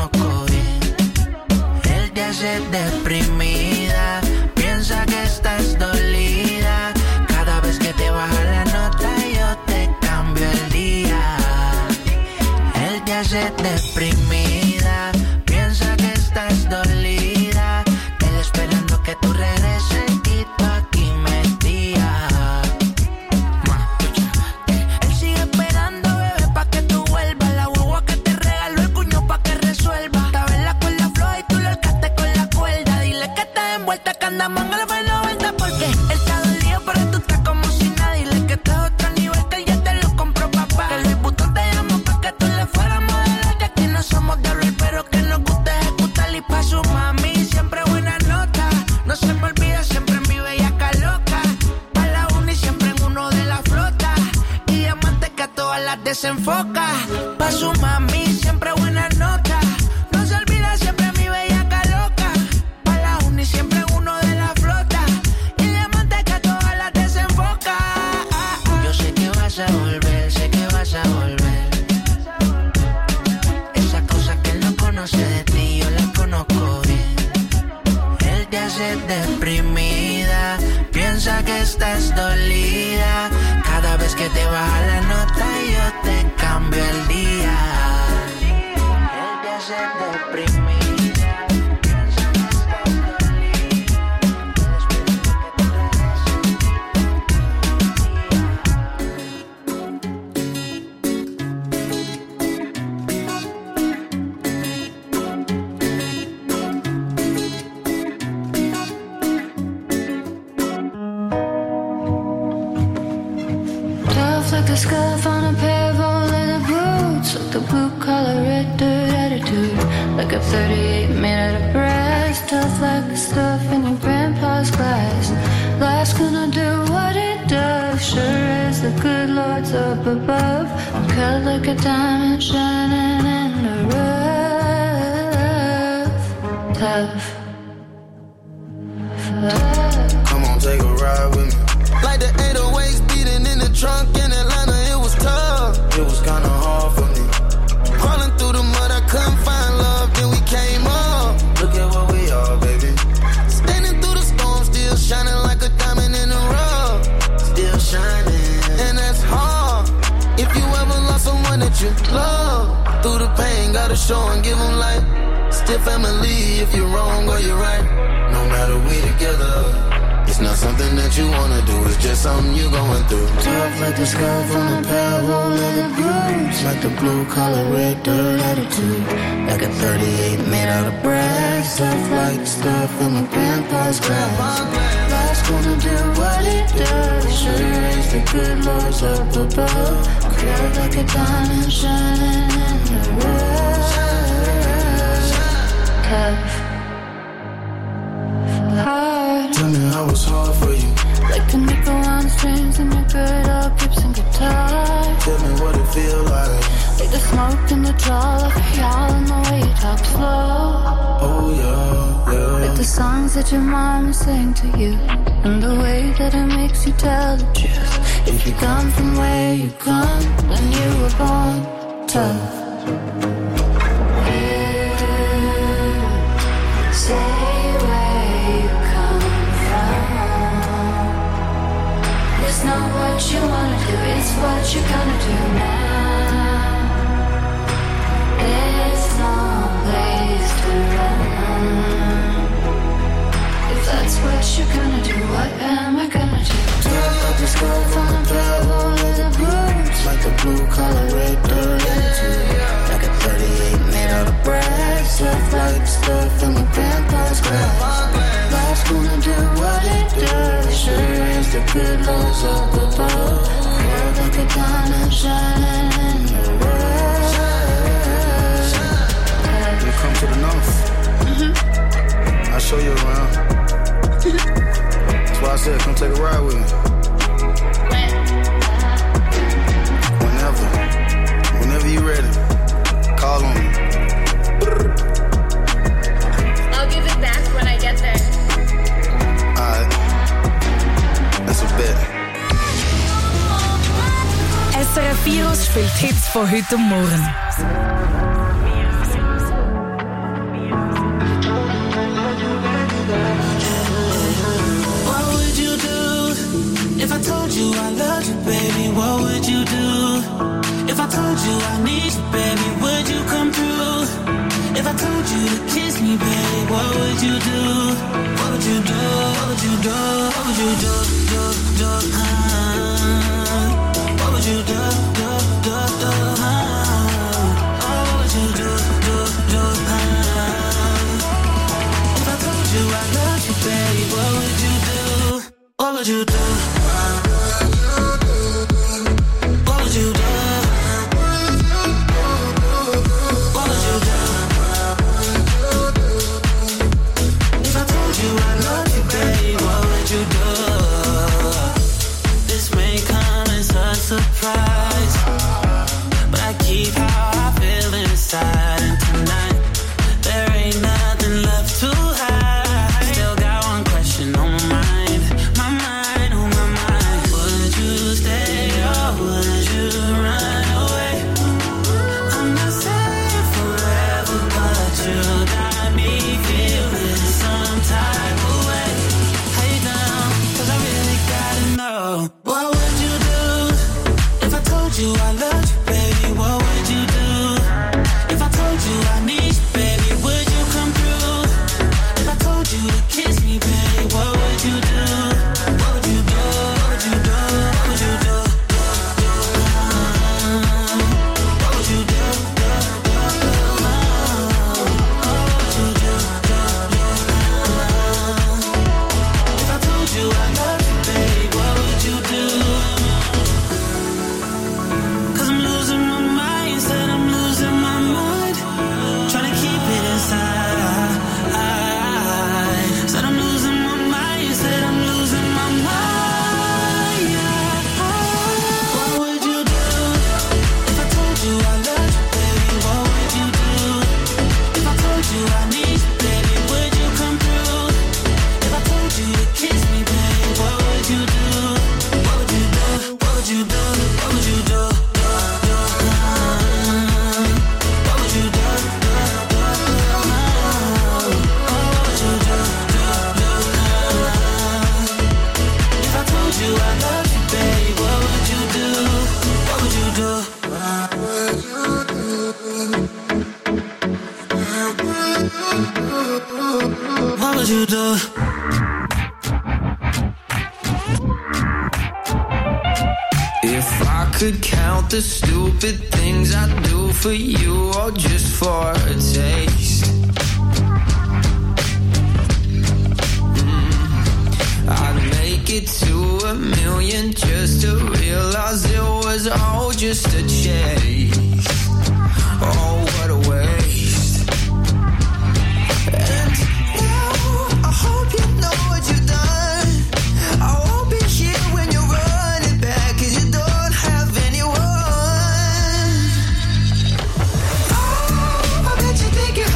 conozco bien. Él te hace deprimida, piensa que estás dolida. Cada vez que te baja la nota yo te cambio el día. Él te hace deprimida, piensa que estás dolida. Él esperando que tú regreses y tú aquí metida. Él sigue esperando, bebé, pa' que tú vuelvas. La guagua que te regaló el cuño pa' que resuelva. Estaba en la cuerda floja y tú lo alcaste con la cuerda. Dile que estás envuelta, que andamos en el baile vuelta. Porque él está dolido, pero tú estás como si nada. Dile que estás a otro nivel, que él ya te lo compró, papá. Que Luis Butón te llamó pa' que tú le fueras modelo. Que aquí no somos de hablar, pero que nos gusta ejecutar. Y pa' su mami siempre buena nota. No se me olvida siempre en mi bellaca loca. Pa' la uni siempre en uno de la flota. Y diamante que a todas las desenfoca. Pa' su mami siempre buena nota. No se olvida siempre en mi bellaca loca. Pa' la uni siempre en uno de la flota. Y diamante que a todas las desenfoca. Yo sé que vas a volver, sé que vas a volver. Esas cosas que él no conoce de ti, yo las conozco bien. Él te hace deprimida, piensa que estás dolida. Cada vez que te baja la nota yo te cambio el día. Él te hace deprimida, piensa que estás dolida. Tough like the scuff on a pair of old leather boots, like the blue collar red dirt attitude, like a 38 made out of brass. Tough like the stuff in your grandpa's glass. Life's gonna do what it does, sure as the good Lord's up above. I'm cut like a diamond shining in the rough. Tough. Come on, take a ride with me. Like the 808s beating in the trunk in Atlanta, it was tough. It was kinda hard for me. Crawling through the mud, I couldn't find love, then we came up. Look at what we are, baby. Standing through the storm, still shining like a diamond in the rough. Still shining, and that's hard. If you ever lost someone that you love, through the pain, gotta show and give them light. Still family if you're wrong or you're right. No matter we together. It's not something that you wanna do, it's just something you going through. Tough like the scuff on a pair of old leather boots, like the blue collar red dirt attitude, like a 38 made out of brass. Tough like stuff from my grandpa's glass. Life's gonna do what it does, sure as the good Lord's up above. Curved like a diamond shining in the rough. Tough. Hard. Tell me how it's hard for you. Like the nickel on strings in your good old Gibson guitar. Tell me what it feel like. Like the smoke in the draw, like a y'all and the way you talk slow. Oh yeah, yeah. Like the songs that your mama sang to you, and the way that it makes you tell the truth. If you come from where you come, then you were born tough. Say where you come from. It's not what you wanna do, it's what you're gonna do now. There's no place to run. If that's what you're gonna do, what am I gonna do? Tough like the scarf on a pair of old leather boots, like the blue collar red dirt attitude, like a 38 made out of brass. Tough like stuff from my grandpa's glass. Life's gonna do what it does, sure as the good Lord's up above. Curved like a diamond shining in the rough. You come to the north, I'll show you around. That's why I said come take a ride with me. Whenever you ready, call on me. I'll give it back when I get there. Alright, that's a bet. SRF Virus spielt Hits von heute Morgen. told you I need you, baby, would you come through? If I told you to kiss me, baby, what would you do? What would you do? What would you do? What would you do? What would you do? What would you do? If I told you I love you, baby, what would you do? What would you do? What would you do? What would you do? If I told you I love you, baby, what would you do? This may come as a surprise, but I keep how I feel inside, and tonight there ain't nothing left to hide. Still got one question on my mind, my mind, on my mind. Would you stay or would you run away? I'm not saying forever, but you got me feeling some type of way. How you down? 'Cause I really gotta know. What would you do if I told you I loved you, baby? What would you do? If I told you I need you, baby, would you come through? If I told you to kiss me, baby, what would you do? What would you do? What would you do? What would you do? What would you do? What would you do? If I told you I love you, baby, what would you do? 'Cause I'm losing my mind, said I'm losing my mind, trying to keep it inside. Said I'm losing my mind, said I'm losing my mind. What would you do if I told you I loved you, baby? What would you do if I told you I need you, baby? Would you come through? If I told you to kiss me, baby, what would you do? What would you do? What would you do? What would you do? What would you do? If I told you I love you, baby, what would you do? What would you do? What would you do? If I could count the stupid things I do for you, or just for a taste, I'd make it to 1,000,000 just to realize it was all just a chase. Oh, what a waste. And now I hope you know what you've done. I won't be here when you're running back, 'cause you don't have anyone. Oh, I bet you think you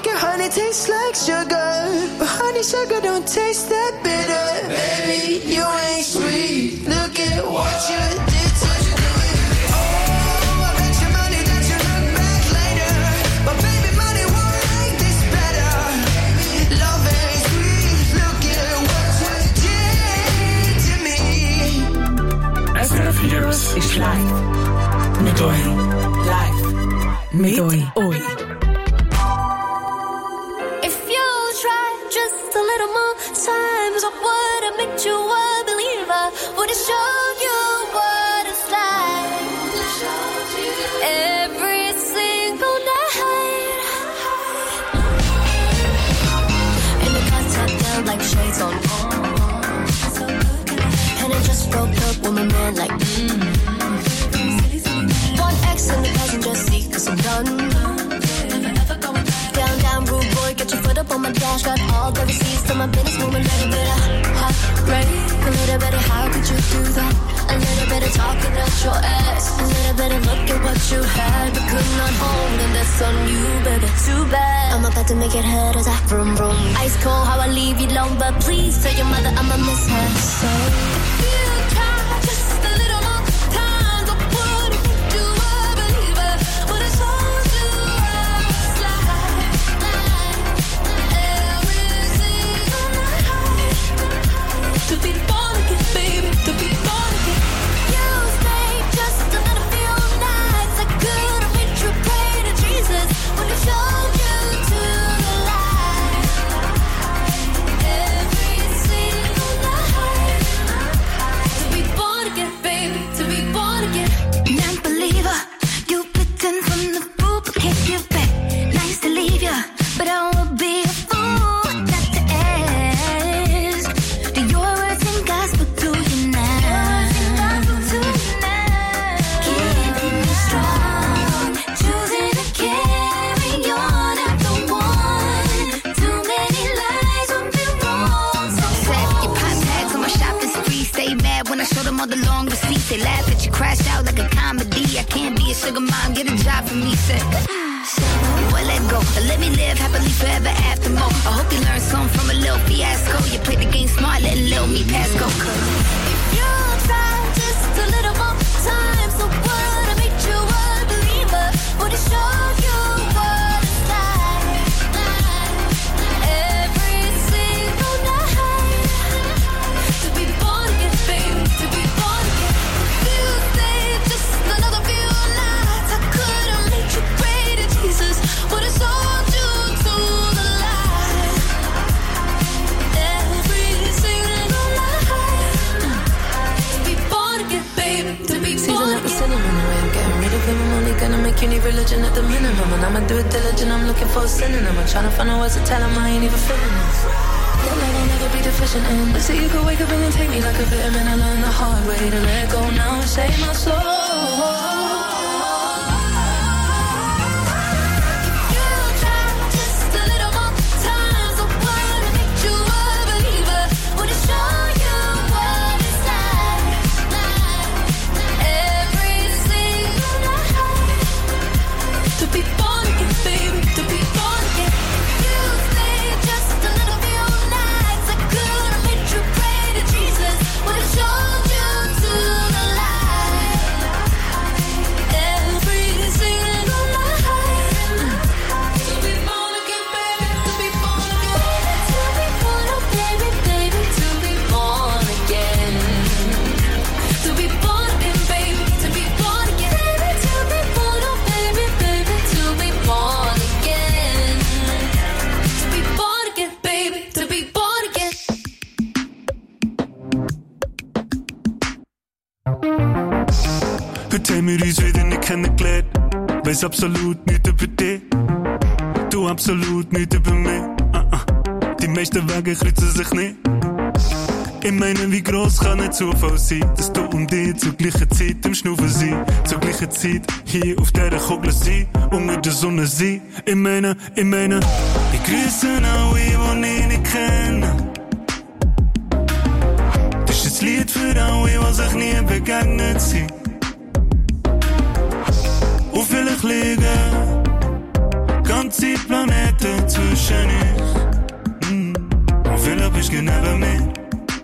think your honey tastes like sugar, but honey sugar don't taste that bitter. Baby, you ain't sweet. Look at what you did to me. Oh, I bet your money that you look back later, but baby, money won't make this better. Love ain't sweet. Look at what you did to me. SF Heroes is live met Oi. Live met Oi. If you try just a little more times, I would have made you a believer. Would have showed you what it's like. Every single night. In the contact down like shades on. And I just broke up with my man like One ex in the passenger seat, 'cause I'm done. Down, rude boy, get your foot up on my dash. Got all the receipts to my business, moving a little bit of heartbreak. A little bit of how could you do that? A little bit of talking at your ass. A little bit of look at what you had, but could not hold, and that's on you, baby. Too bad. I'm about to make it hurt as I vroom vroom. Ice cold, how I leave you alone, but please tell your mother I'ma miss her. So if you try just a little more time, I would have made you a believer. But it's all too to be born again, baby, to be born again. You stayed just a little few nights. I could have made you pray to Jesus when he showed you to the light. Every single night. To be born again, baby, to be born again. Non-believer, you bitten from the fruit, but can't give back. Nice to leave ya, but I won't be a fool not to ask. Do your words and gospel to you now? Keeping me strong, choosing to carry on after one. Too many lies would be wrong. So set your pop tags on my shopping spree. Stay mad when I show them all the long receipts. They laugh at you, crash out like a comedy. I can't be a sugar mom, get a job for me, said. Well, let go. Let me live happily forever after more. I hope you learned something from a little fiasco. You played the game smart, letting little me pass go. If you try just a little more time, so would have made you a believer. Would have showed you what it's like. Every single night. To be born again, baby, to be born again. You stayed just another few nights. I could have made you pray to Jesus. Would have sold you to the light. Every single night. To be born again, baby, to be born again. Sinning in the way, I'm getting rid of him. I'm only gonna make you need religion at the minimum. And I'ma do it diligent, I'm looking for a synonym. I'm trying to find a words to tell him I ain't even feeling this. That love I'll never be deficient in. Let's say you could wake up and then take me like a vitamin. I learned the hard way to let go now and save my soul. Wees absoluut niet op het doe absoluut niet op mij. Die meeste wagen groeten zich niet. Ich meine, wie groß kann nicht Zufall sein, dass du und ich zur gleichen Zeit im Schnuffen sind, zur gleichen Zeit hier auf dieser Kugel sind, unter der Sonne sind. Ich meine, ich grüße alle, die ich nicht kenne. Das ist ein Lied für alle, die sich nie begegnet sind. Und vielleicht liegen ganze Planeten Planeten zwischen uns. Und vielleicht bist du neben mir.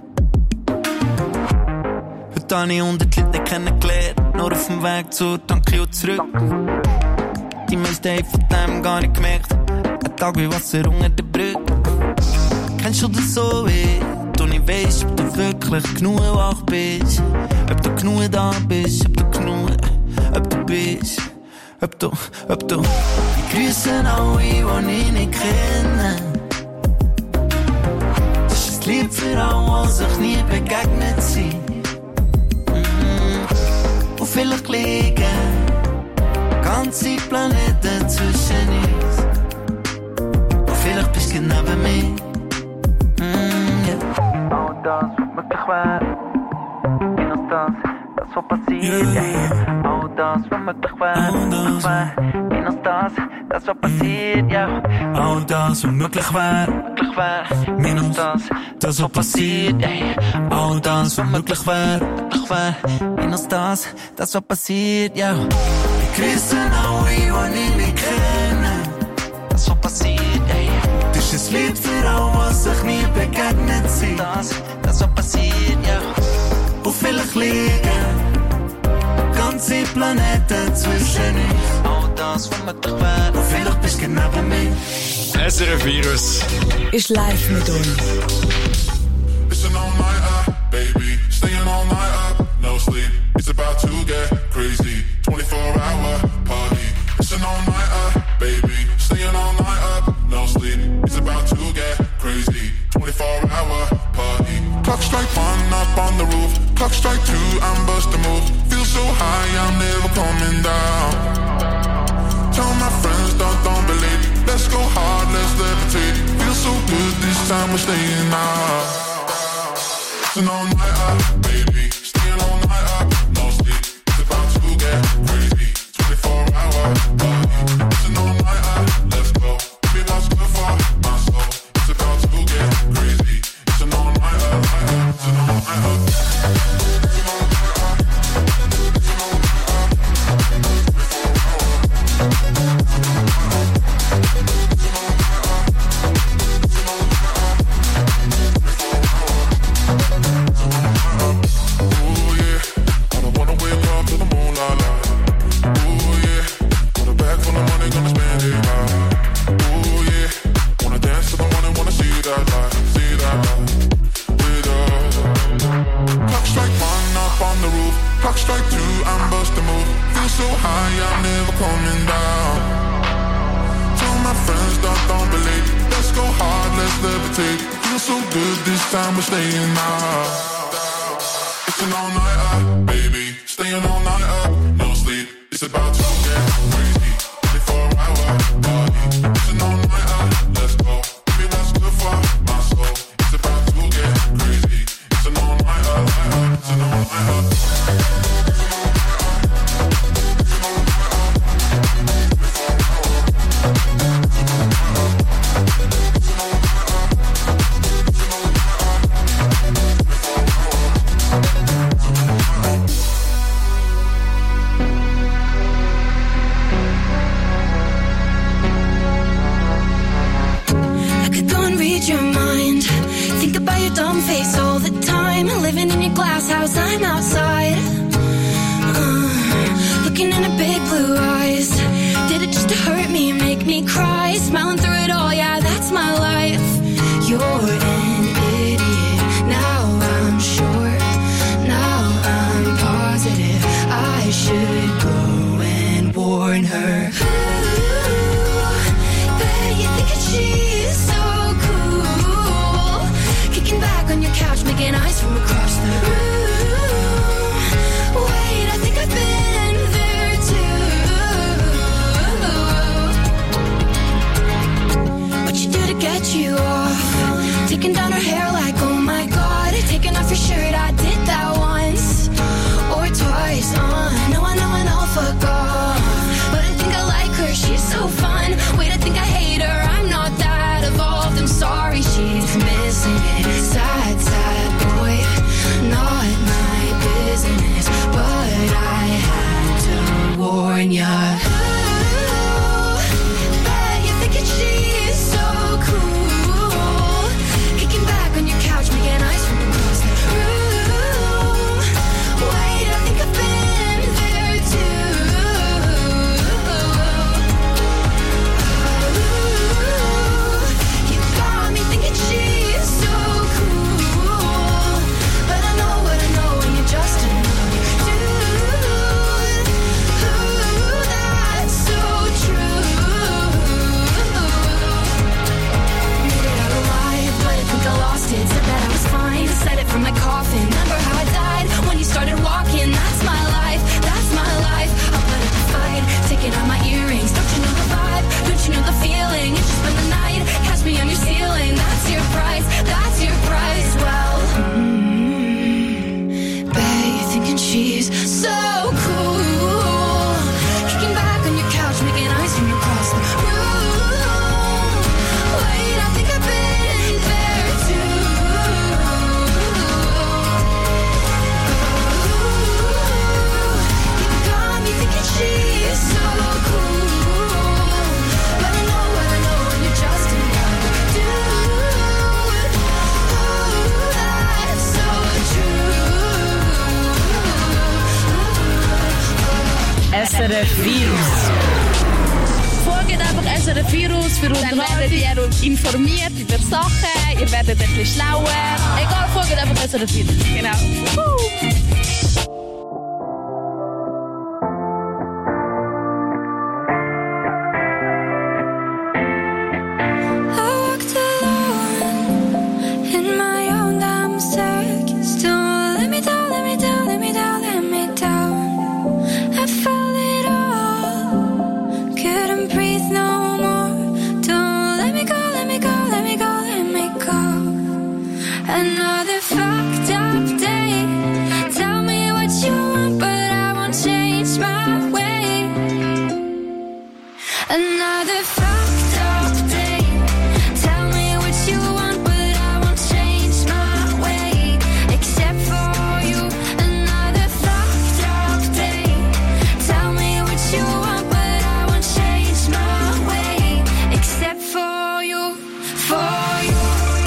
Heute habe ich 100 Leute kennengelernt, nur auf dem Weg zur Tanke und zurück. Die meisten haben von dem gar nicht gemerkt. Ein Tag wie Wasser unter der Brücke. Kennst du das so wie du nicht weißt, ob du wirklich genug wach bist? Ob du genug da bist, ob du genug, ob du bist, ob du. Ich grüße alle, die ich nicht kenne. Das ist ein Lied für alle, die sich nie begegnet sind. Und vielleicht liegen ganze Planeten zwischen uns. Und vielleicht bist du neben mir. All das, was möglich wäre. Minus das, was passiert. All das, was möglich wäre. Minus das, was passiert. All das, was möglich wäre. Minus das, was passiert. All das, was möglich wäre. Minus das, was passiert. Ich grüße alle, die ich nicht kenne. Das, was passiert. Das ist ein Lied für alle, die sich nie begegnet sind. Das, was passiert, Und vielleicht liegen ganze Planeten zwischen uns. All das, was möglich wäre. Und vielleicht bist du neben mir. SRF Virus ist live mit uns. Listen all night up, baby. Staying all night up, no sleep. It's about to get crazy. 24-hour party. Listen all night up, baby. Staying all night up, no sleep. It's about to get crazy. 24-hour party. Clock strike 1 up on the roof. Clock strike 2, I'm busting moves. Feel so high, I'm never coming down. Tell my friends, don't believe. Let's go hard, let's levitate. Feel so good, this time we're staying out. Listen all night up, baby. Staying all night up, no sleep. It's about to get crazy. 24-hour party. Listen all night up, let's go. Baby, that's good for my soul. It's about to get crazy. Listen all night up, listen all night up. We're staying out. Listen all night up, baby. Staying all night up, no sleep. It's about to get crazy. 24-hour party. Listen all night up, let's go. Baby, that's good for my soul. It's about to get crazy. Listen all night up, listen all night up. I'm outside, looking in her big blue eyes. Did it just to hurt me and make me cry? Smiling through it all, yeah, that's my life. You're an idiot, now I'm sure. Now I'm positive I should go and warn her. Ooh, bet you think that she's so cool. Kicking back on your couch, making eyes from across the room. Get you off, taking down her hair like oh my god, taking off your shirt, I did that once or twice. No, I know, fuck off, but I think I like her, she's so fun. Wait, I think I hate her, I'm not that evolved. I'm sorry, she's missing it. Sad, sad boy, not my business, but I had to warn ya. Ooh, bet you think she's from my coffin. Remember how I died when you started walking? That's my life, that's my life. I'll put up a fight, taking out my earrings. Don't you know the vibe? Don't you know the feeling? It's just been the night, catch me on your ceiling. That's your price, that's your price. Well, babe, thinking she's so cool, kicking back on your couch, making eyes from across the room. Wait, I think I've been there too. You got me thinking she's so cool, but I know when you're just in love. Dude, that's so true. SRF Virus. Folgt einfach SRF Virus für uns. Dann werdet ihr informiert über Sachen, ihr werdet ein bisschen schlauer. Egal, folgt einfach SRF Virus. Genau. Another fucked up day. Tell me what you want, but I won't change my way. Another fucked up day. Tell me what you want, but I won't change my way. Except for you. Another fucked up day. Tell me what you want, but I won't change my way. Except for you, for you.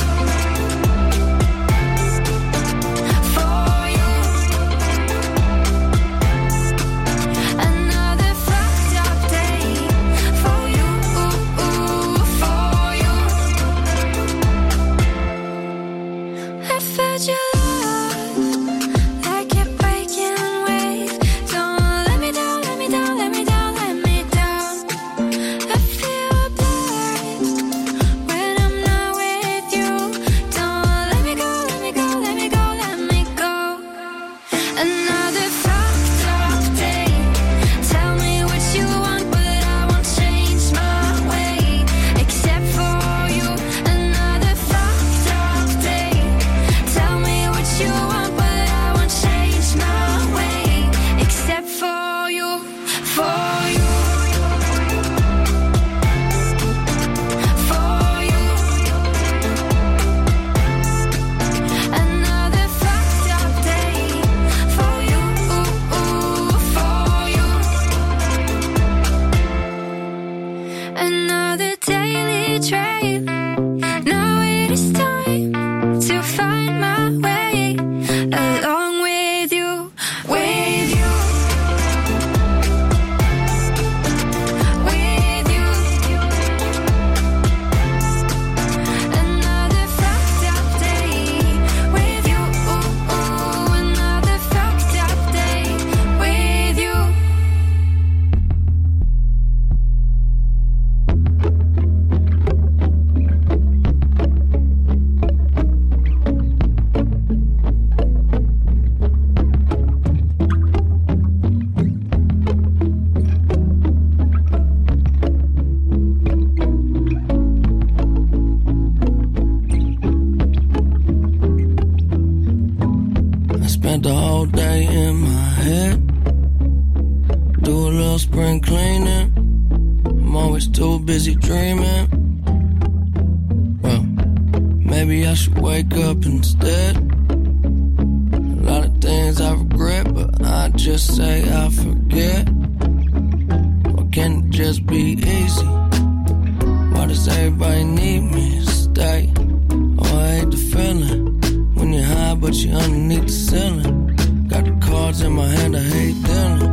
Another daily train. Now it is time to find my way along with you, with you, with you. Another fucked up day with you. Another fucked up day with you. Spent the whole day in my head. Do a little spring cleaning. I'm always too busy dreaming. Well, maybe I should wake up instead. A lot of things I regret, but I just say I forget. Why can't it just be easy? Why does everybody need me to stay? Oh, I hate the feeling when you're high but you're underneath the ceiling. Got the cards in my hand, I hate dealing.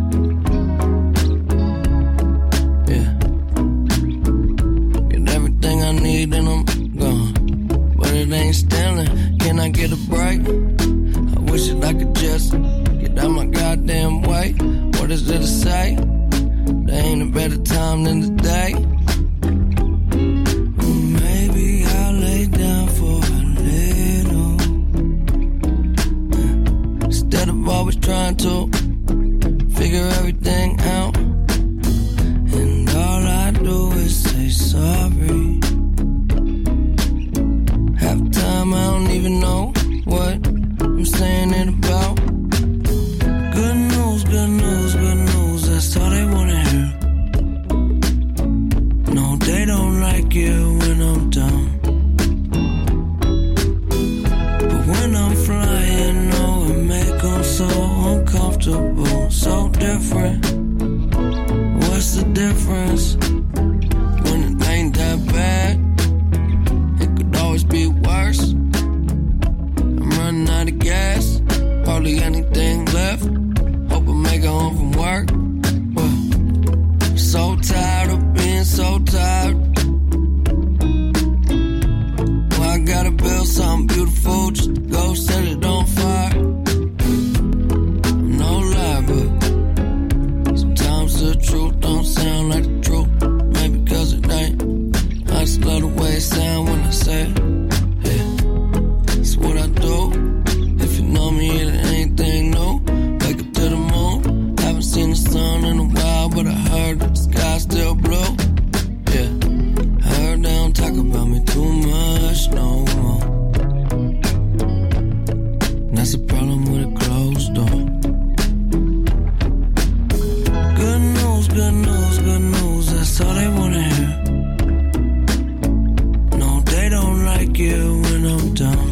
Yeah, get everything I need and I'm gone, but it ain't stealing. Can I get a break? I wish that I could just get out my goddamn way. What is there to say? There ain't a better time than today. Maybe I'll lay down for a little. even know what I'm saying it about. Good news, good news, good news, that's all they wanna hear. No, they don't like it when I'm down. But when I'm flying, no, it make them so uncomfortable, so different. What's the difference? When it ain't that bad, it could always be worse. I'm running out of gas, hardly anything left. Hope I make it home from work. But so tired of being so tired. Well, I gotta build something beautiful just to go set it on fire. No lie, but sometimes the truth don't sound like the truth. Maybe cause it ain't. I just love the way it sound when I say it. Yeah, that's what I do. If you know me, it ain't anything new. Wake up to the moon. Haven't seen the sun in a while, but I heard that the sky's still blue. Yeah, I heard they don't talk about me too much no more. That's the problem with a closed door. Good news, good news, good news, that's all they wanna hear. No, they don't like it when I'm down.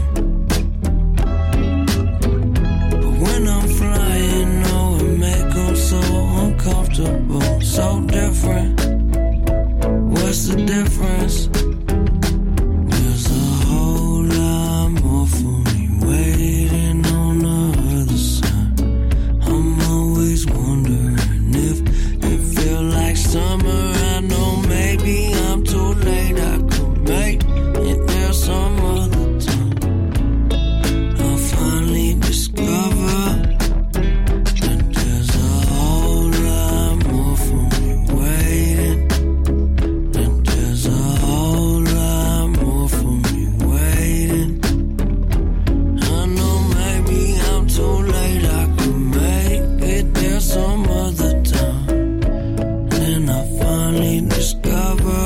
But when I'm flying, no, it make them so uncomfortable, so different. What's the difference? There's a whole lot more for me waiting on the other side. I'm always wondering if it feel like summer. I know maybe I'm too late. I could make it there some other time. I'll finally discover that there's a whole lot more for me waiting. That there's a whole lot more for me waiting. I know maybe I'm too late. I could make it there some other time. Then I finally discover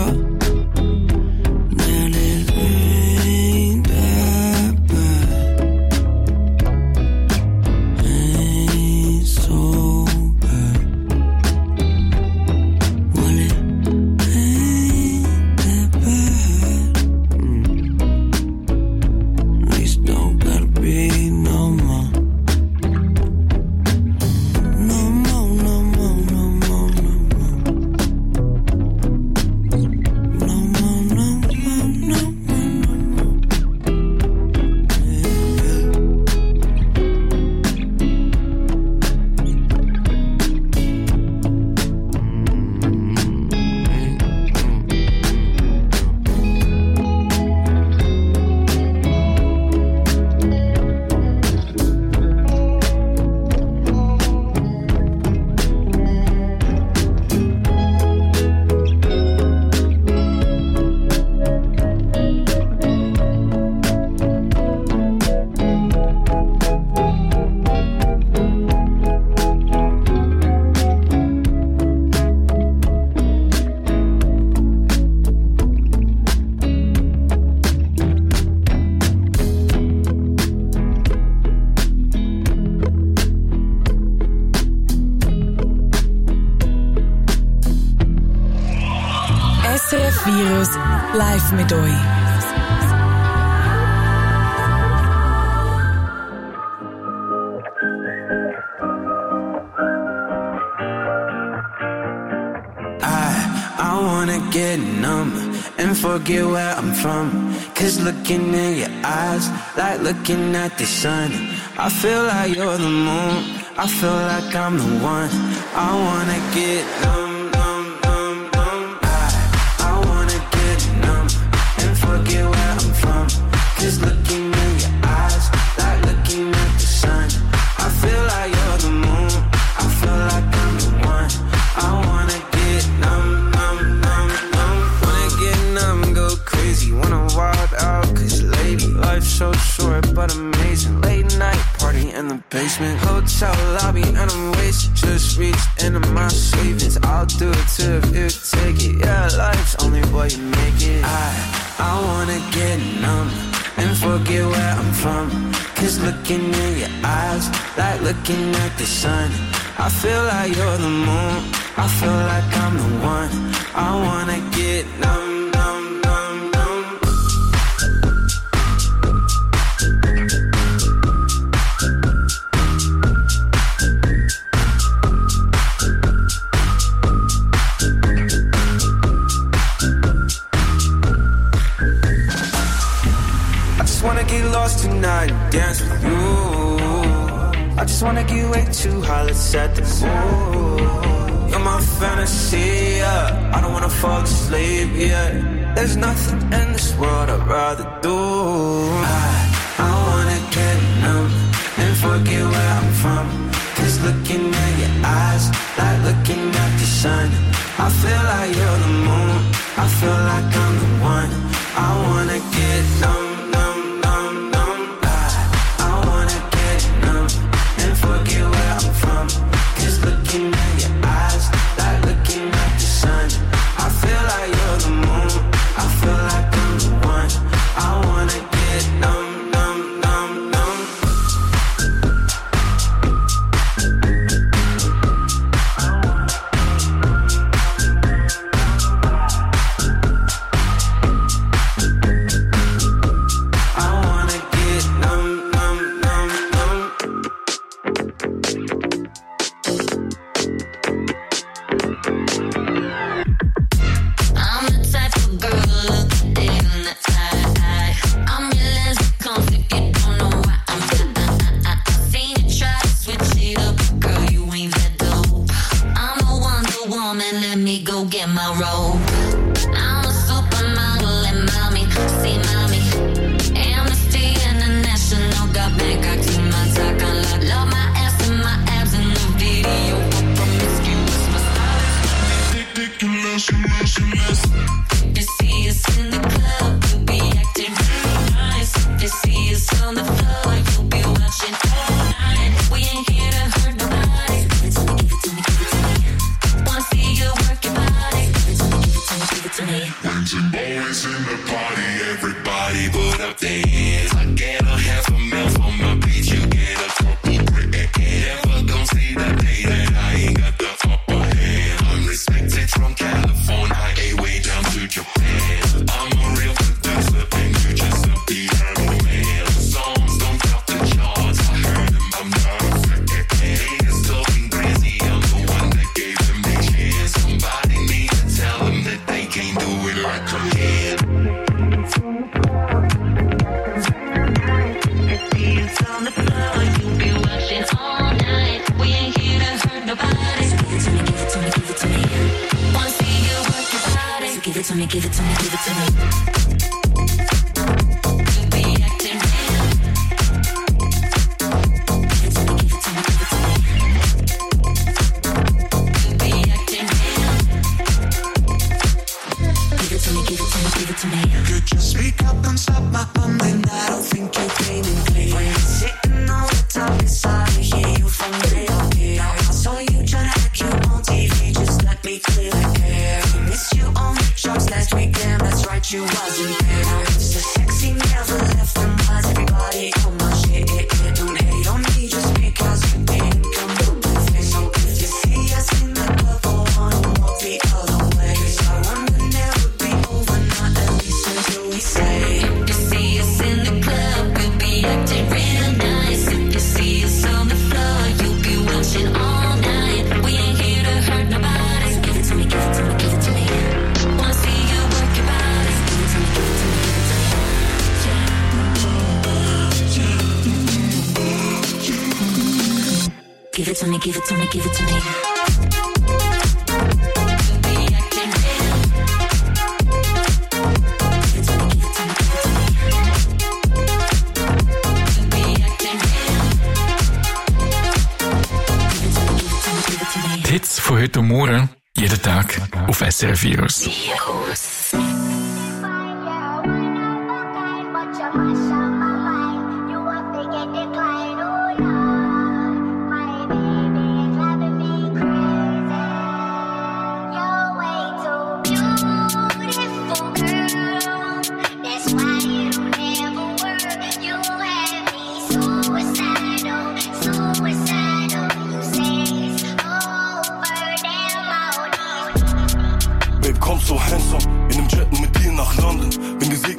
that it ain't that bad. Ain't so bad. Well, it ain't that bad. At least don't gotta be no more. No more, no more, no more, no more. No more, no more, no more, no more. SRF Virus live mit euch. I wanna get numb and forget where I'm from. Cause looking in your eyes, like looking at the sun. I feel like you're the moon, I feel like I'm the one. I wanna get numb. Forget where I'm from. Cause looking in your eyes, like looking at the sun. I feel like you're the moon, I feel like I'm the one. I wanna get numb, numb, numb, numb. Wanna get numb, go crazy, wanna wild out. Cause lady, life's so short but amazing. Late night party in the basement, hotel lobby and I'm wasted. Just reached into my savings, I'll do it too if you take it. Yeah, life's only what you make it. I wanna get numb and forget where I'm from. Cause looking in your eyes, like looking at the sun. I feel like you're the moon, I feel like I'm the one. I wanna get numb. Lost tonight and dance with you. I just wanna get way too high, let's set the mood. You're my fantasy, yeah. I don't wanna fall asleep, yeah. There's nothing in this world I'd rather do. I wanna get numb and forget where I'm from. Cause looking at your eyes, like looking at the sun. I feel like you're the moon, I feel like I'm the one. I wanna get numb. Forget where I'm from. Cause looking at your eyes, like looking at the sun. I feel like you're the moon, I feel like I'm the one. I wanna get numb, numb, numb, numb. I wanna get numb, numb, numb, numb. I'm the type of girl look dead in the eye. I'm your lesbian conflict, you don't know why I'm I seen you try to switch it up, girl, you ain't that dope. I'm a Wonder Woman, let me go get my robe. I'm a supermodel and mommy, see mommy. Amnesty International got Bangkok in my talk on lock. Love my ass and my abs in the video. Promiscuous, my style is ridiculous. If you see us in the club, you'll be acting real nice. If you see us on the floor, you'll be watching all night. We ain't here to hurt nobody. Give it to me, give it to me, give it to me. Wanna see you work your body. Give it to me, give it to me, give it to me. When some boys in the party, everybody put up their hands. I get a half a mil for my beat, you get a couple brick. Never gon' see the day that I ain't got the upper hand. I'm respected from California, way down to Japan. I'm a real producer, and you just a piano man. Songs don't top the charts, I heard them, I'm not a fan. Haters talking crazy, I'm the one that gave them a chance. Somebody need to tell them that they can't do it like I can. It's on the floor, you'll be watching all night. We ain't here to hurt nobody. So give it to me, give it to me, give it to me. Wanna see you work your body. So give it to me, give it to me, give it to me. You'll be acting real. Give it to me, give it to me, give it to me. You'll be acting real. Give it to me, give it to me, give it to me. Could you speak up and stop my bumbling? I don't think you came in clear. When you're sitting on the top, it's hard to hear you from way up here. I saw you trying to act cute on TV, just let me clear the air. Missed you on the shots last week, damn, that's right, you wasn't there. It's a sexy never left and right, everybody on my shit. Don't hate on me just because you think I'm moving. So if you see us in the club, I wanna walk the other way. Cause I wanna never be over, not at least until we say. If you see us in the club, we'll be acting real nice. If you see us on the floor, you'll be watching all night. We ain't here to hurt nobody. So give it to me, give it to me, give it to me. Wanna see you work your body. So give it to me, give it to me, give it to me. Give it to me, give it to me, give it to me. You'll be acting real. Give it to me, give it to me, give it to me. You'll be acting real. Give it to me, give it to me, give it to me. Die Hits von heute Morgen, jeden Tag auf SRF Virus. That's why it'll never work.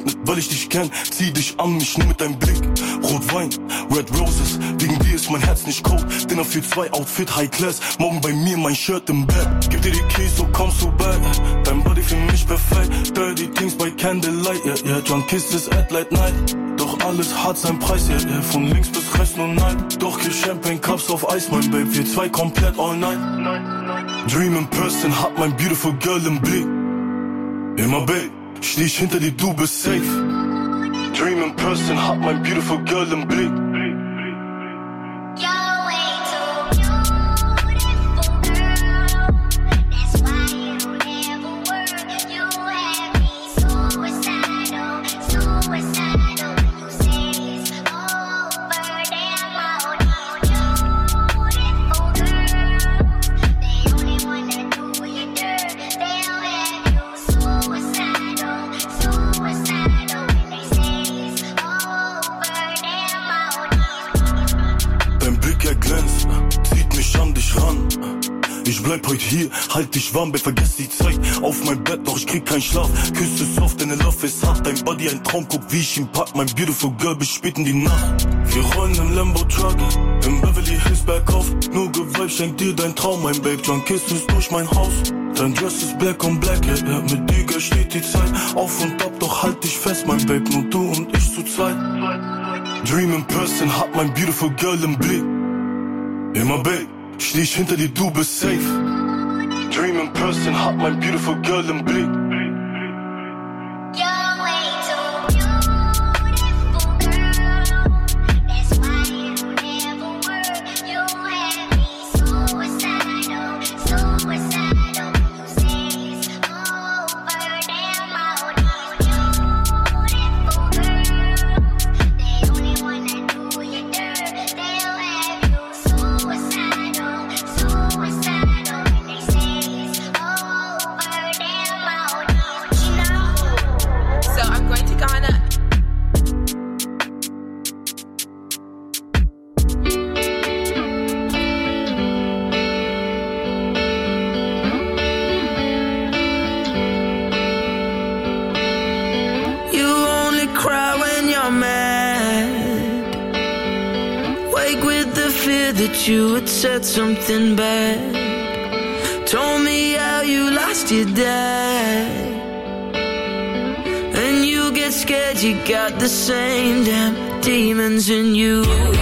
nicht weil ich dich kenn. Zieh dich an mich nur mit deinem Blick. Rotwein, Red Roses, wegen dir ist mein Herz nicht cold. Dinner für 2, Outfit High Class. Morgen bei mir mein Shirt im Bett. Gib dir die Keys, so kommst du back. Dein Body für mich perfekt. Dirty Things by Candlelight. Yeah, yeah, Drunk Kisses at late night. Doch alles hat seinen Preis, yeah, yeah. Von links bis rechts nur nein. Doch kill Champagne Cups auf Eis, mein Babe. Wir 2 komplett all night. Dream in person, hab mein beautiful girl im Blick. Immer Babe, steh ich hinter dir, du bist safe. Dream in person, hab mein beautiful girl im Blick. Ich bleib heute hier, halt dich warm, Babe, vergiss die Zeit. Auf mein Bett, doch ich krieg keinen Schlaf. Küsse soft, deine Love ist hart. Dein Body ein Traum, guck wie ich ihn pack. Mein beautiful girl bis spät in die Nacht. Wir rollen im Lambo-Truck, im Beverly Hills bergauf. Nur Gewalt schenkt dir dein Traum, mein Babe. Drunk Kisses durch mein Haus. Dein Dress ist black on black, yeah, yeah. Mit dir, Girl, steht die Zeit. Auf und ab, doch halt dich fest, mein Babe. Nur du und ich zu zweit. Dream in person, hab mein beautiful girl im Blick. Immer Babe, steh ich hinter dir, du bist safe. Dream in person, hab mein beautiful girl im Blick. You had said something bad. Told me how you lost your dad. And you get scared, you got the same damn demons in you.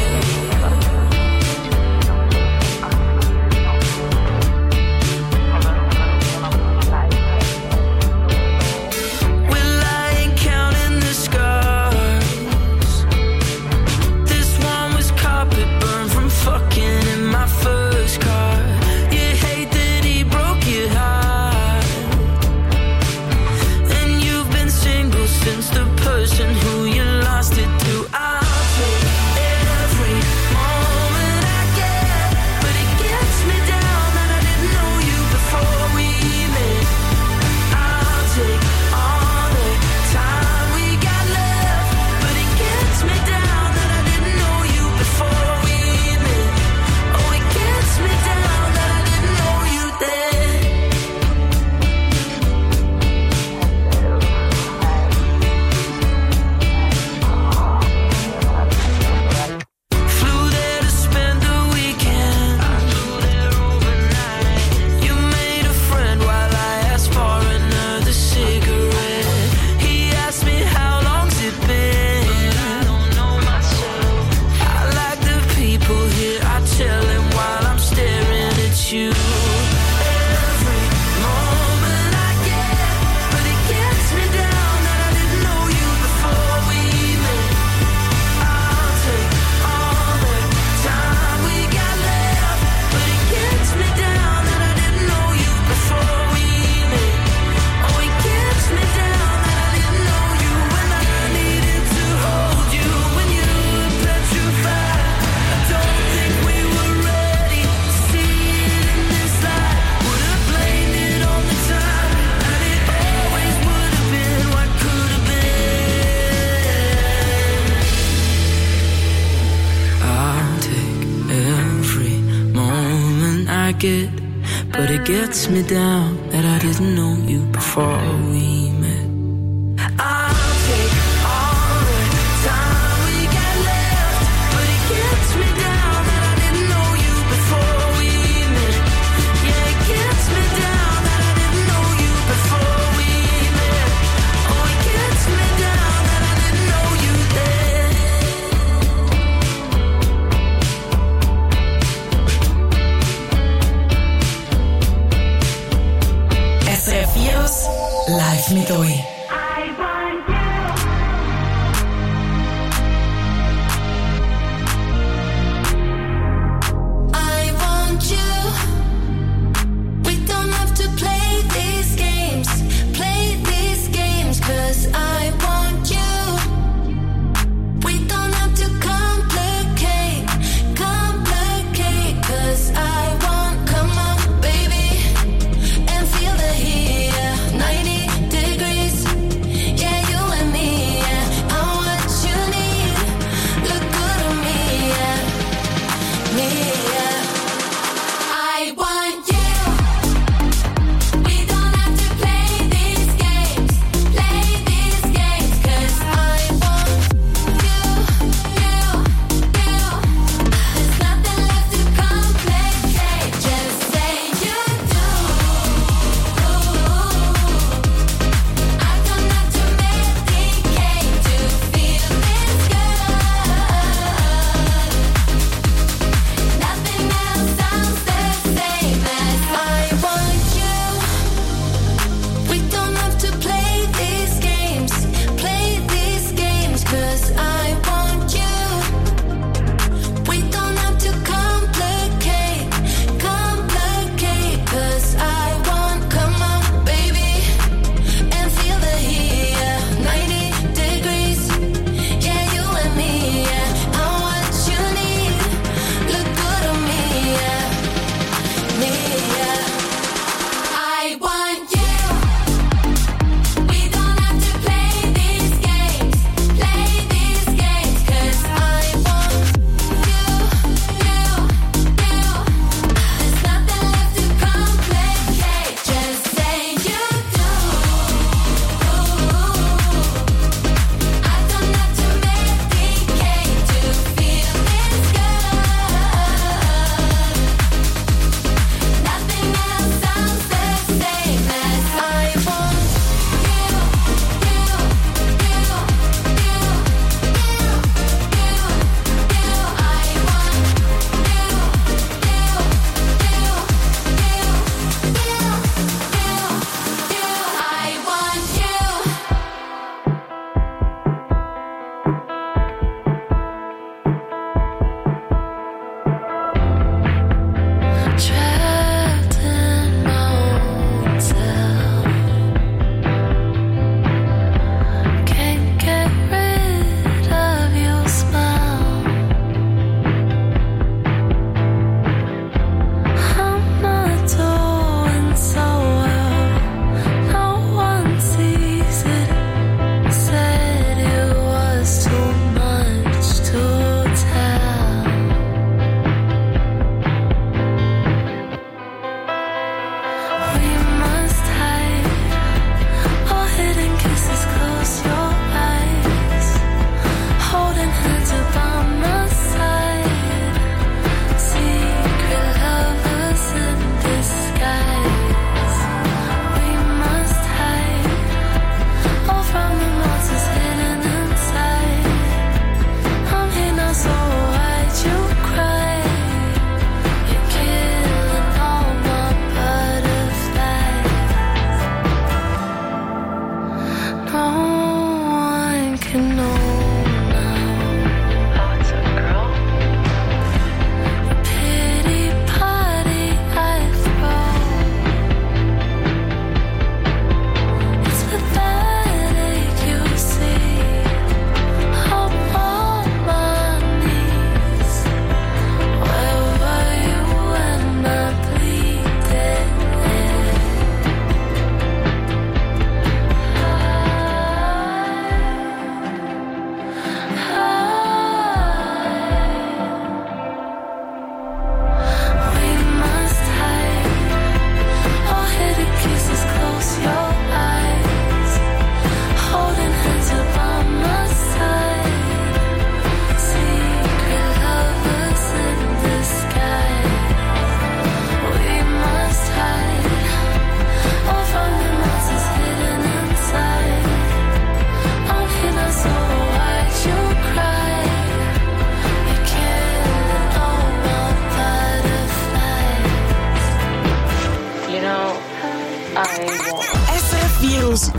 it, but it gets me down that I didn't know you before we met. I'll take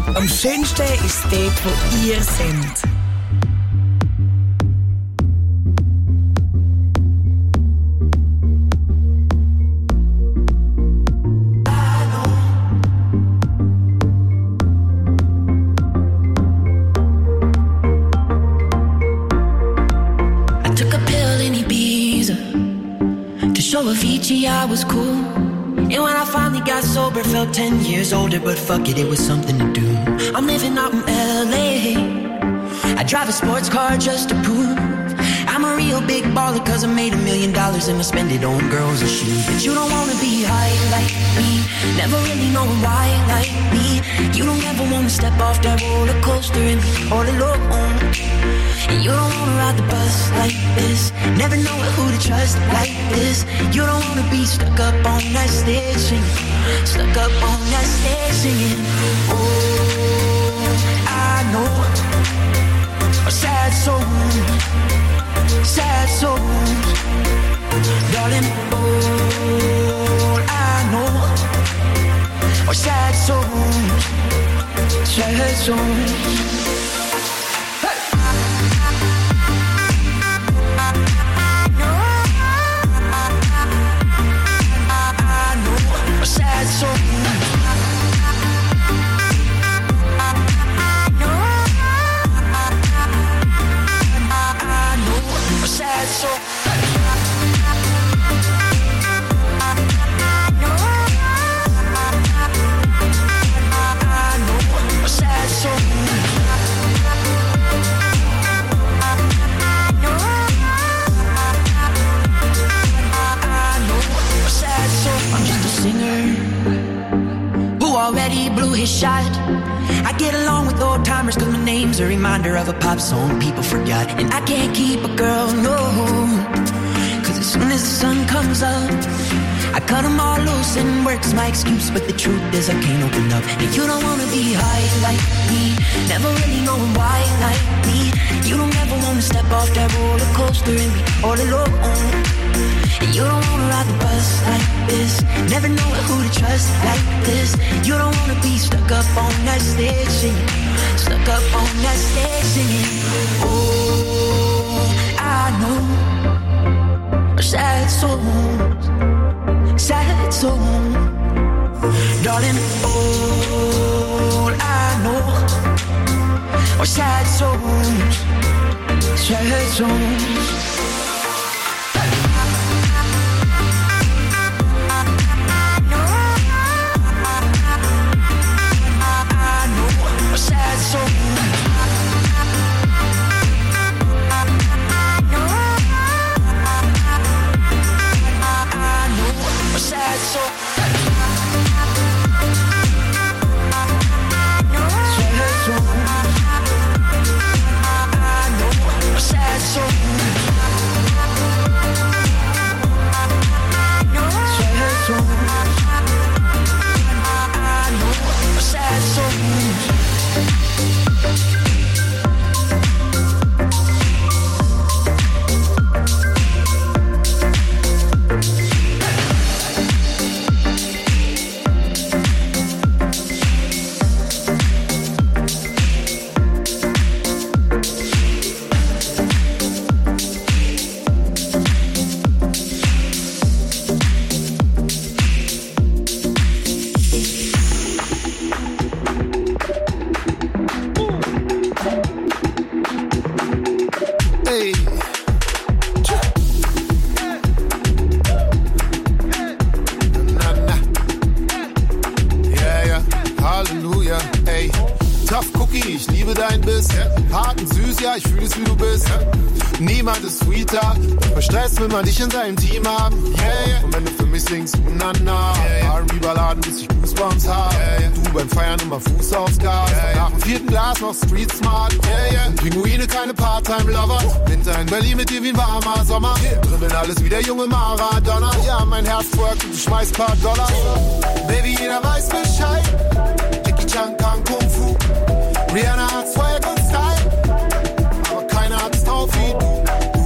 Am schönsten ist es dort, wo ihr seid. Avicii, I was cool. And when I finally got sober, felt 10 years older. But fuck it, it was something to do. I'm living out in LA. I drive a sports car just to prove I'm a real big baller, cause I made $1 million and I spend it on girls and shoes. But you don't wanna be high like me, never really knowing why like me. You don't ever wanna step off that roller coaster and be all alone. And you don't wanna ride the bus like this, never know who to trust like this. You don't wanna be stuck up on that stage singing, stuck up on that stage singing. Oh, I know a sad soul, sad souls, darling. All I know are sad souls, sad souls. Sad soul. Sad soul. Sad soul. I'm just a singer who already blew his shot. I get along with old timers cause my name's a reminder of a pop song people forgot. And I can't keep a girl, no, cause as soon as the sun comes up I cut them all loose and work's my excuse. But the truth is I can't open up. And you don't wanna be high like me, never really knowing why like me. You don't ever wanna step off that roller coaster and be all alone. And you don't wanna ride the bus like this, never know who to trust like this. You don't wanna be stuck up on that stage singing, stuck up on that stage singing. Oh, I know sad souls, sad souls, darling. All I know are sad souls, sad souls. Sad soul. Sad soul. Sad soul. Sad soul. Will man dich in seinem Team haben, yeah. Und wenn du für mich singst, na, R&B-Balladen, bis ich Goosebumps hab, Du beim Feiern immer Fuß aufs Gas, nach dem 4. Glas noch Street Smart, Und Pinguine, keine Part-Time-Lover, Winter in Berlin mit dir wie ein warmer Sommer, dribbeln alles wie der junge Maradona, ja, mein Herz twerkt und du schmeißt paar Dollar, Baby, jeder weiß Bescheid, Jackie Chan kann Kung Fu, Rihanna hat Swag und Style, aber keiner hat's drauf wie du.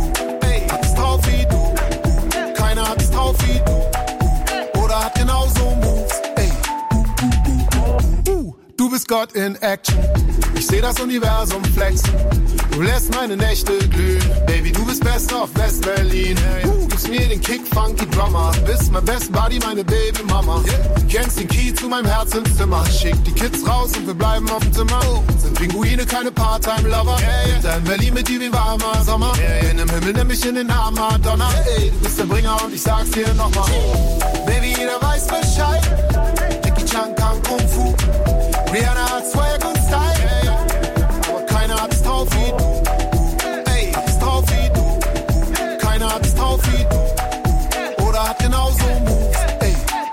Wie du. Oder hat genauso Moves, ey. Du bist Gott in Action. Ich seh das Universum flexen. Du lässt meine Nächte glühen. Baby, du bist best auf West-Berlin. Gibst mir den Kick, funky Drummer. Bist mein Best Buddy, meine Baby-Mama. Du kennst den Key zu meinem Herzenszimmer. Schick die Kids raus und wir bleiben auf dem Zimmer. Sind Pinguine, keine Part-Time-Lover. Winter in Berlin mit dir wie warmer Sommer. Bin im Himmel, nimm mich in den Arm, Madonna. Ey, du bist der Bringer und ich sag's dir nochmal. Baby, jeder weiß Bescheid. Jackie Chan kann Kung Fu. Rihanna hat Swag und Style. Aber keiner hat's drauf wie du. Ey, ist drauf wie du. Keiner hat's drauf wie du. Oder hat genauso Moves. Ey.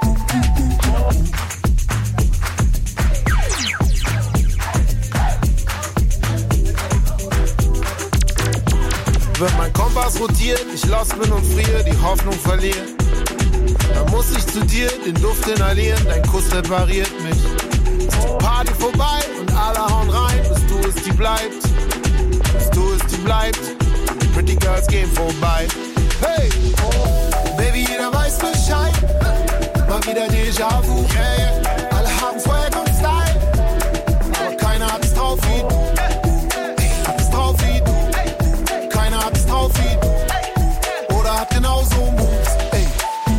Wenn mein Kompass rotiert, ich lost bin und friere, die Hoffnung verliere, dann muss ich zu dir den Duft inhalieren, dein Kuss repariert mich. Ist die Party vorbei und alle hauen rein, bis du es die bleibt. Bis du es die bleibt, die Pretty Girls gehen vorbei. Hey, Baby, jeder weiß Bescheid. Mal wieder Déjà-vu, yeah, yeah. Alle haben Swag und Style, aber keiner hat's drauf wie du. Hat's drauf wie du. Keiner hat's drauf wie du. Oder hat genauso Moves, ey.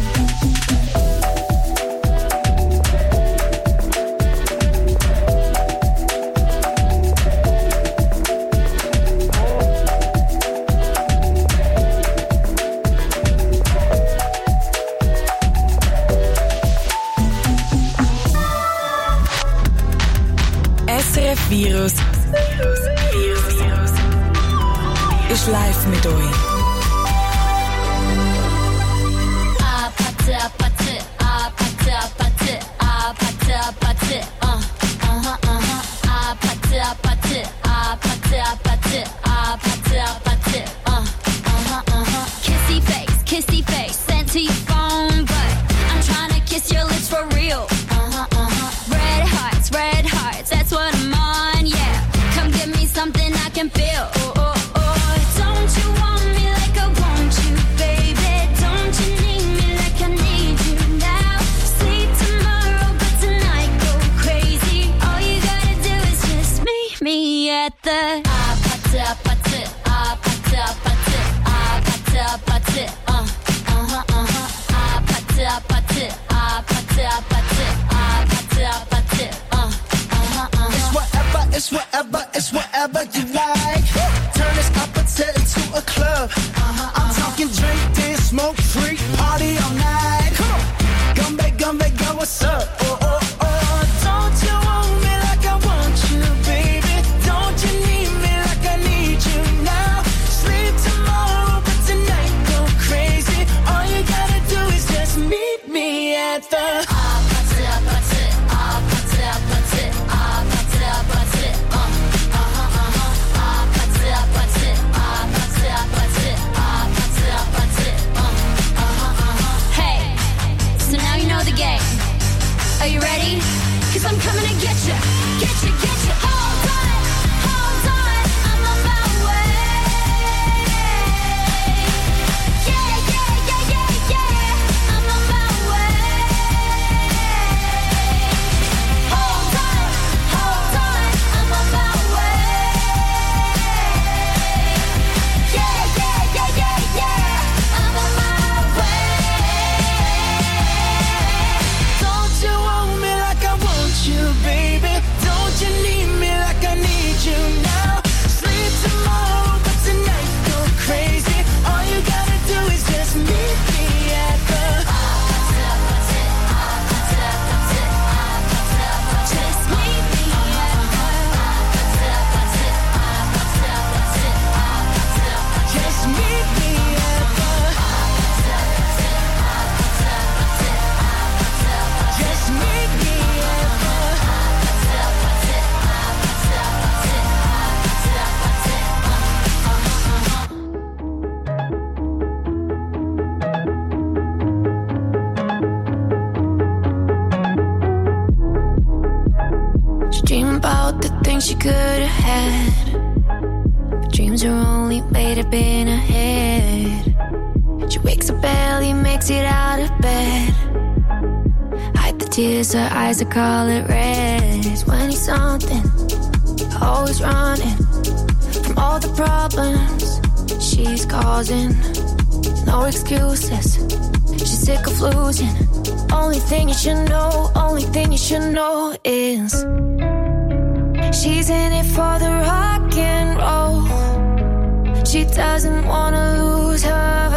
SRF Virus ist live mit euch. Kissy face, sent to your phone, but I'm trying to kiss your lips for real. Red hearts, that's what I'm on, yeah. Come give me something I can feel. Oh, oh, oh. Don't you want me like I want you, baby? Don't you need me like I need you now? Sleep tomorrow, but tonight go crazy. All you gotta do is just meet me at the It's whatever you like. Turn this opposite into a club. I'm talking drink, dance, smoke, freak, party all night. Come on, gumbe, girl, what's up? Oh, oh, oh. Don't you want me like I want you, baby? Don't you need me like I need you now? Sleep tomorrow, but tonight go crazy. All you gotta do is just meet me at the Are you ready? 'Cause I'm coming to get you. Hold on, I'm on my way. Yeah, I'm on my way. Hold on, I'm on my way. Yeah, I'm on my way. Don't you want me like I want you, baby? Don't you need me like I need you now? Sleep tomorrow, but tonight go crazy. All you gotta do is just meet me at the just meet me at the just meet me at the just meet me at She dreamed about the things she could have had, but dreams are only made up in her head. She wakes up early, makes it out of bed, hide the Tears, her eyes, I call it red. When he's something, always running from all the problems she's causing. No excuses, she's sick of losing. Only thing you should know, only thing you should know is she's in it for the rock and roll. She doesn't wanna lose her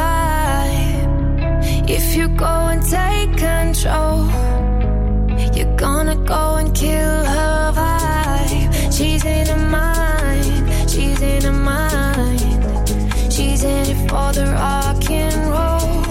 vibe. If you go and take control, you're gonna go and kill her vibe. She's in her mind, she's in her mind. She's in it for the rock and roll.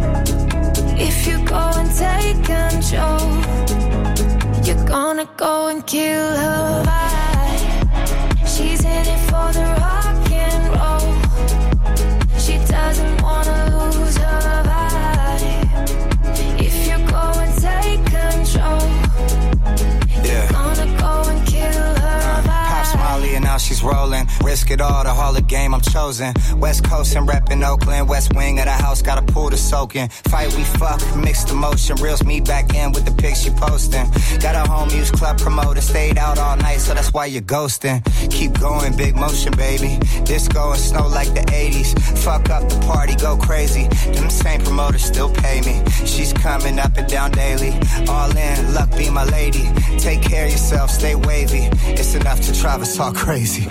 If you go and take control, you're gonna go and kill her vibe. She's in it for the rock and roll. She doesn't wanna lose her vibe. If you go and take control, you're gonna go and kill her vibe. Pop Smiley and now she's rolling. Risk it all, the Hall of Game, I'm chosen. West Coast and reppin' Oakland. West wing of the house, got a pool to soak in. Fight, we fuck, mixed emotion. Reels me back in with the pics she posting. Got a home use club promoter. Stayed out all night, so that's why you're ghosting. Keep going, big motion, baby. Disco and snow like the 80s. Fuck up the party, go crazy. Them same promoters still pay me. She's coming up and down daily. All in, luck be my lady. Take care of yourself, stay wavy. It's enough to drive us all crazy.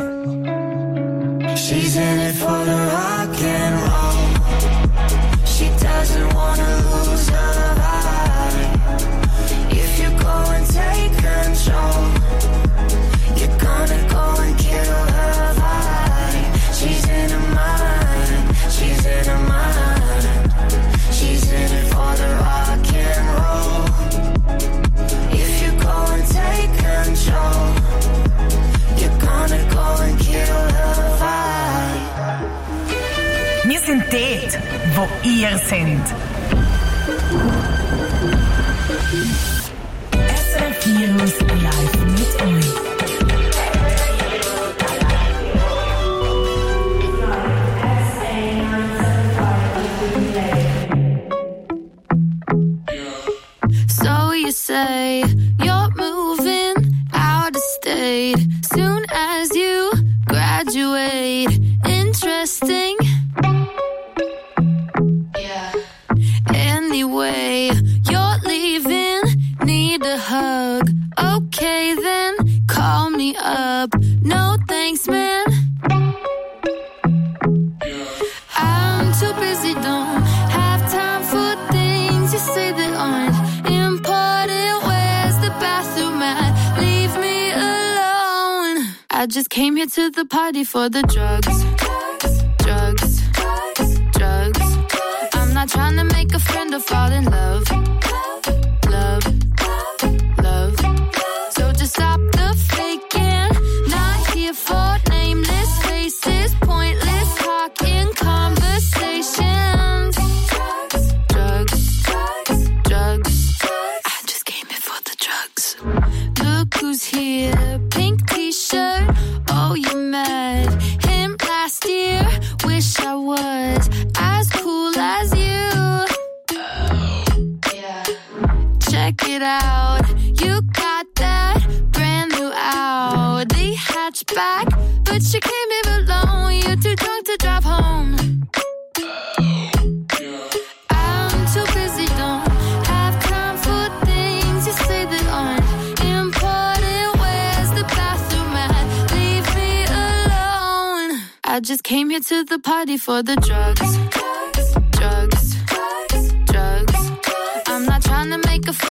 She's in it for the rock and roll. She doesn't wanna lose her vibe. If you go and take control, you're gonna go and kill her vibe. She's in her mind, she's in her mind. She's in it for the rock and roll. If you go and take control, you're gonna go and kill her vibe. Wir sind dort, wo ihr seid. SRF Virus live mit euch. So you say you're moving out of state soon as you graduate. Interesting. Yeah. Anyway, you're leaving, need a hug. Okay then, call me up. No thanks, man. I'm too busy, don't have time for things you say that aren't important. Where's the bathroom at? Leave me alone. I just came here to the party for the drugs. Drugs, drugs. I'm not trying to make a friend or fall in love. Love, love. So just stop the faking. Not here for nameless faces. Pointless talk in conversations. Drugs, drugs. I just came here for the drugs. Look who's here. Pink t-shirt. Oh, you met him last year. Wish I was as cool as you. Check it out. You got that brand new Audi hatchback, but you came here alone. You're too drunk to drive home. I'm too busy, don't have time for things you say that aren't important. Where's the bathroom at? Leave me alone. I just came here to the party for the drugs.